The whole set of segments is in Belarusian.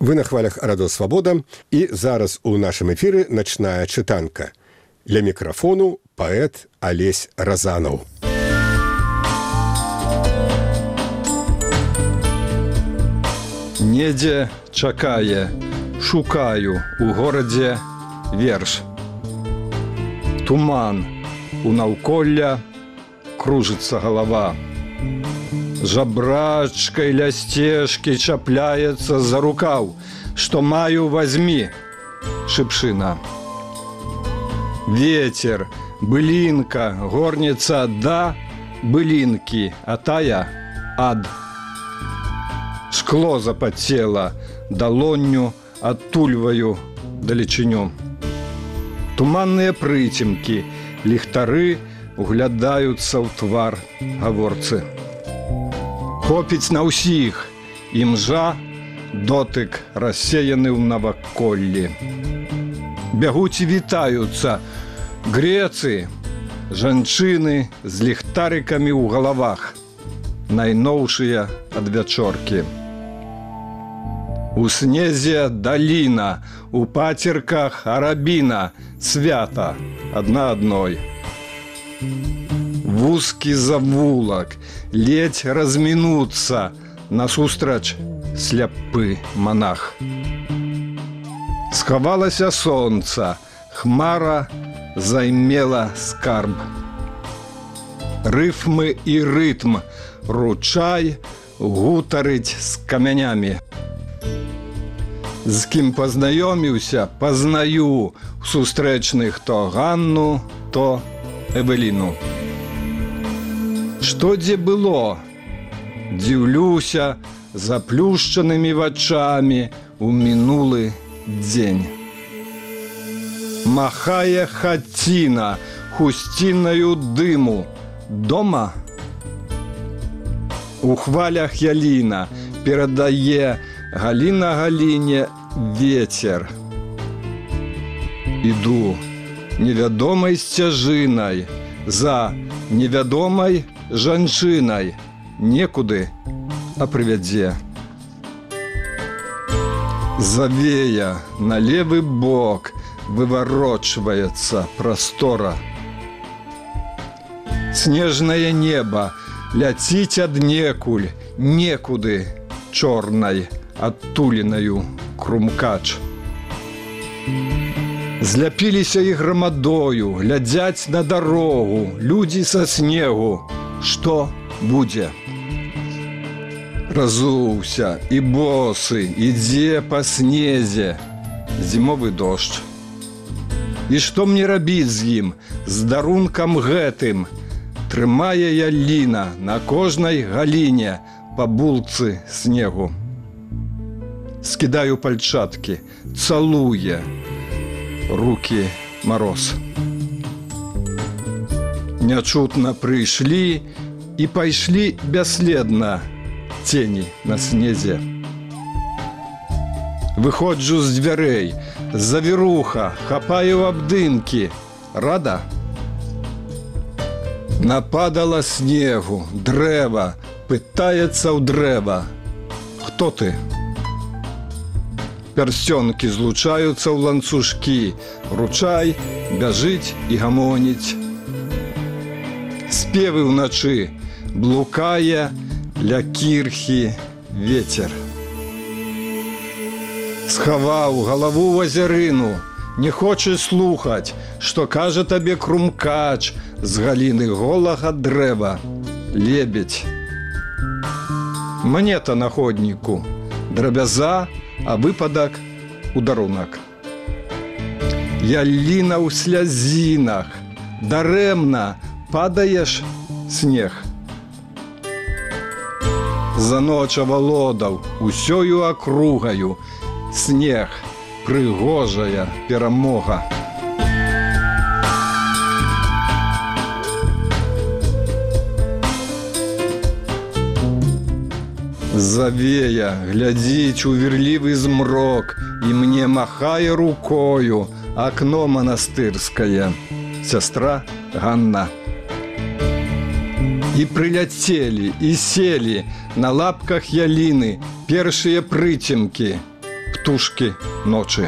Вы на хвалях Радио Свобода, і зараз у нашым эфіры начная чытанка. Ля мікрафону паэт Алесь Разанаў. Недзе чакае, шукаю у горадзе верш. Туман у наўколля, кружыцца галава. Жабрачкай ля сцежкі чапляецца за рукаў. Што маю, вазьмі, шыпшына. Ветер, былінка, горніца да былінкі, а тая ад. Шкло запацела, далонню адтульваю далечыню. Туманныя прыцемкі, ліхтары углядаюцца ў твар гаворцы. Хопіць на ўсіх, імжа, дотык рассеяны ў наваколлі. Бягуць і вітаюцца грецы, жанчыны з ліхтарыкамі ў галавах, найноўшыя адвячоркі. У снезе даліна, у пацерках арабіна, свята адна адной. Вузкі завулак, ледзь размінуцца, насустрач сляпы манах. Схавалася сонца, хмара займела скарб. Рыфмы і рытм, ручай гутарыць з камянямі. З кім пазнаёміўся, пазнаю сустрэчных то Ганну, то Эвеліну. Што дзе было? Дзіўлюся заплюшчанымі вачамі ў мінулы дзень. Махае хаціна хусцінаю дыму. Дома? У хвалях яліна перадае Галіна Галіне ветер. Іду невядомай сцяжынай за невядомай жанчынай, некуды, а прывядзе. Завея на левы бок выварочваецца прастора. Снежнае неба ляціць аднекуль, некуды, чорнай, адтулінаю крумкач. Зляпіліся і грамадою, глядзяць на дарогу, людзі са снегу. Што будзе? Разуўся і босы, ідзе па снезе, зімовы дождж. І што мне рабіць з ім, з дарункам гэтым? Трымае яліна на кожнай галіне па булцы снегу. Скідаю пальчаткі, цалуе рукі мароз. Нячутна прыйшлі і пайшлі бясследна цені на снезе. Выходжу з дзвярэй, завіруха, хапаю абдымкі. Рада? Нападала снегу, дрэва, пытаецца ў дрэва. Хто ты? Пярсцёнкі злучаюцца ў ланцужкі, ручай бяжыць і гамоніць. Спевы ўначы, блукае ля кірхі ветер. Схаваў галаву ў азярыну, не хочаш слухаць, што кажа табе крумкач з галіны голага дрэва, лебедь. Манета на ходніку, драбяза, а выпадак у дарунак. Яліна ў слязінах, дарэмна падаеш снег. За ноч авалодаў усёю акругаю, снег, прыгожая перамога. Завея глядзіць у верлівы змрок і мне махае рукою акно манастырскае. Сястра Ганна. І прыляцелі, і селі на лапках яліны першыя прыцемкі. птушкі ночы.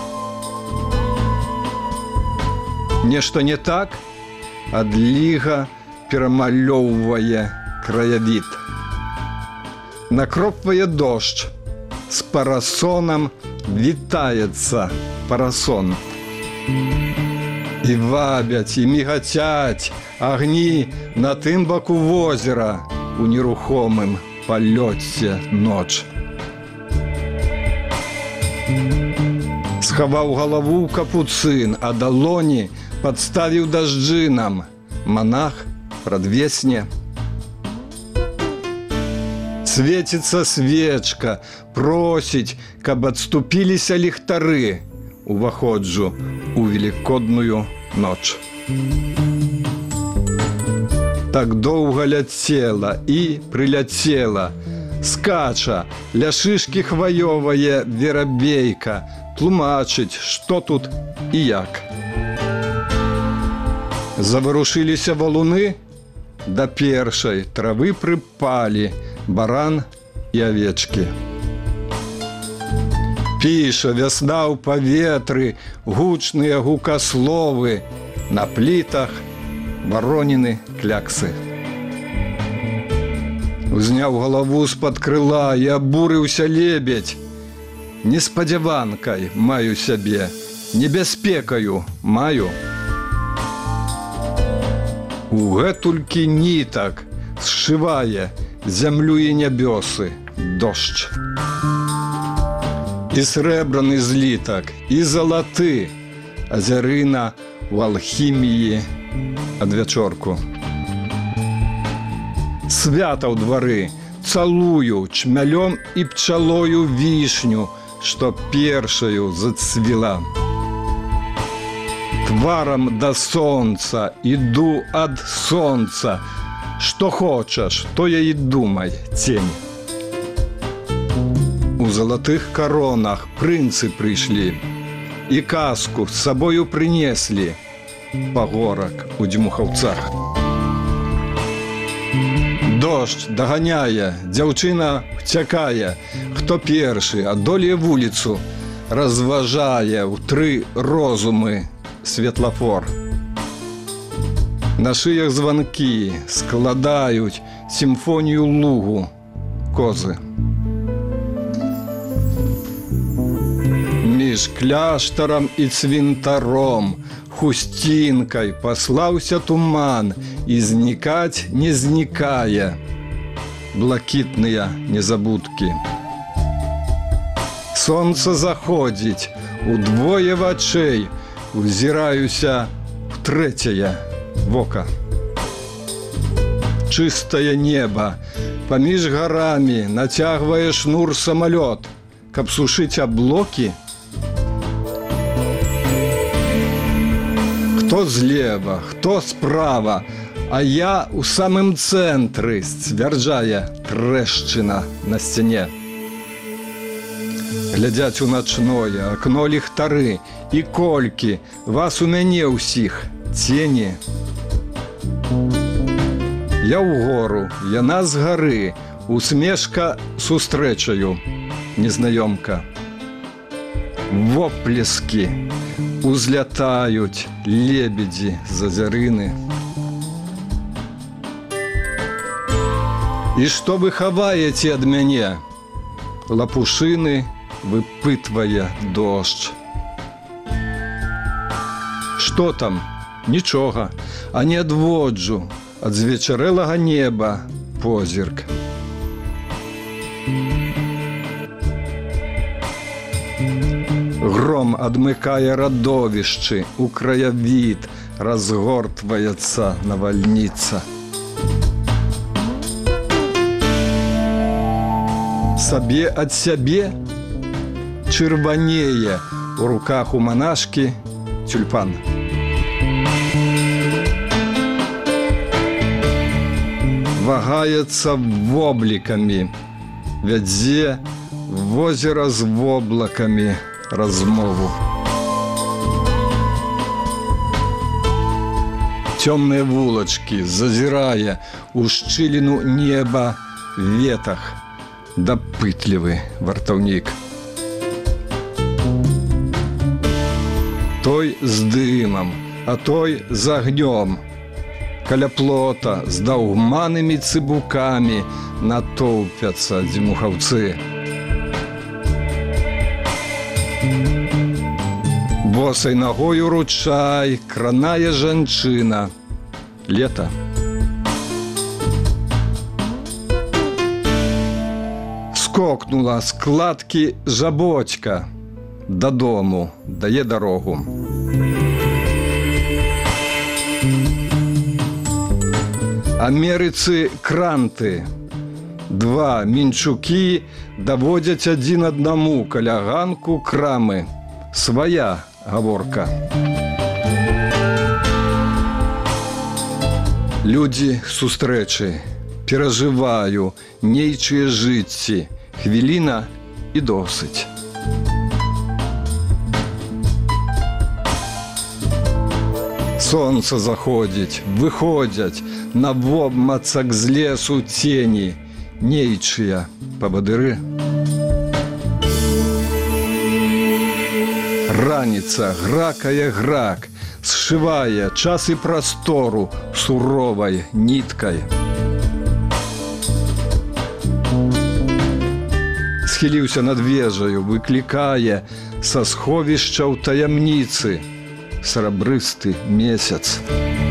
Нешта не так, адліга перамалёўвае краявід. Накропвае дождж, з парасонам вітаецца парасон. І вабяць, і мігацяць агні на тым баку возера у нерухомым палёце ноч. Схаваў галаву ў капуцын, а далоні падставіў дажджынам. Манах прадвесне. Свеціцца свечка, просіць, каб адступіліся ліхтары. Уваходжу у велікодную ноч. Так доўга ляцела і прыляцела. Скача, ля шышкі хваёвая верабейка, тлумачыць, што тут і як. Заварушыліся валуны, да першай травы прыпалі баран і авечкі. Піша вясна ў паветры, гучныя гукасловы, на плітах вароніны кляксы. Узняў галаву з-пад крыла і абурыўся лебедь. Неспадзяванкай маю сябе, небяспекаю маю. У гэтулькі нітак сшывае зямлю і нябёсы дождж. І срэбраны злітак, і залаты, азярына ў алхіміі адвячорку. Свята ў двары, цалую чмялём і пчалою вішню, што першаю зацвіла. Тварам да сонца, іду ад сонца, што хочаш, тое і думай, цень. У залатых каронах прынцы прыйшлі і казку з сабою прынеслі пагорак у дзьмухаўцах. Дождж даганяе, дзяўчына уцякае, хто першы адолее вуліцу, разважае ў тры розумы светлафор. На шыях званкі складаюць сімфонію лугу козы. Між кляштарам і цвінтаром хусцінкай паслаўся туман і знікаць не знікае. Блакітныя незабудкі. Сонца заходзіць, удвое вачэй узіраюся в трэцяе вока. Чыстае неба, паміж гарамі нацягвае шнур самалёт, каб сушыць аблокі. Хто злева, хто справа, а я ў самым цэнтры, сцвярджае трэшчына на сцяне. Глядзяць у начное акно ліхтары, і колькі вас у мяне ўсіх цені. Я ўгору, яна з гары, усмешка сустрэчаю, незнаёмка. Воплескі узлятаюць лебедзі з азярыны. І што вы хаваеце ад мяне? Лапушыны выпытвае дождж. Што там? Нічога, а не адводжу ад звечарэлага неба позірк. Гром адмыкае радовішчы, у краявід разгортваецца навальніца. Сабе ад сябе чырванее у руках у манашкі тюльпан. Вагаецца воблікамі, вядзе возера з воблакамі размову. Цёмныя вулачкі зазірае у шчыліну неба ветах, дапытлівы вартаўнік. той з дымам, а той з агнём. Каля плота з даўгманымі цыбукамі натоўпяцца дзьмухаўцы. Босай нагою ручай кранае жанчына. Лета. Скокнула з кладкі жабочка. Дадому дае дарогу. Амерыцы кранты. Два мінчукі даводзяць адзін аднаму каля ганку крамы. Свая гаворка. Людзі сустрэчы. Перажываю нейчыя жыцці. Хвіліна і досыць. Сонца заходзіць, выходзяць на вобмацак з лесу цені. Нейчыя павадыры. Раніца гракае грак, сшывае час і прастору суровай ніткай. Схіліўся над вежаю, выклікае са сховішчаў таямніцы срабрысты месяц.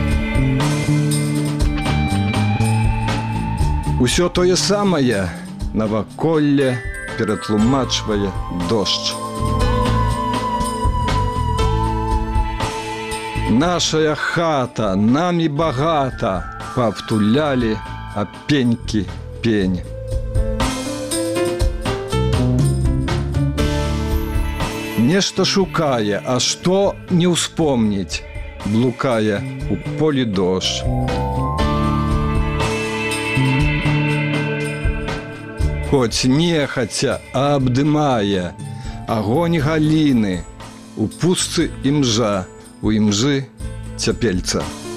Усё тое самае наваколле ператлумачвае дождж. Нашая хата, намі багата, павтулялі апенькі пень. Нешта шукае, а што не ўспомніць, блукае у полі дождж. Хоць нехаця абдымае агонь галіны, у пустцы імжа, у імжы цяпельца.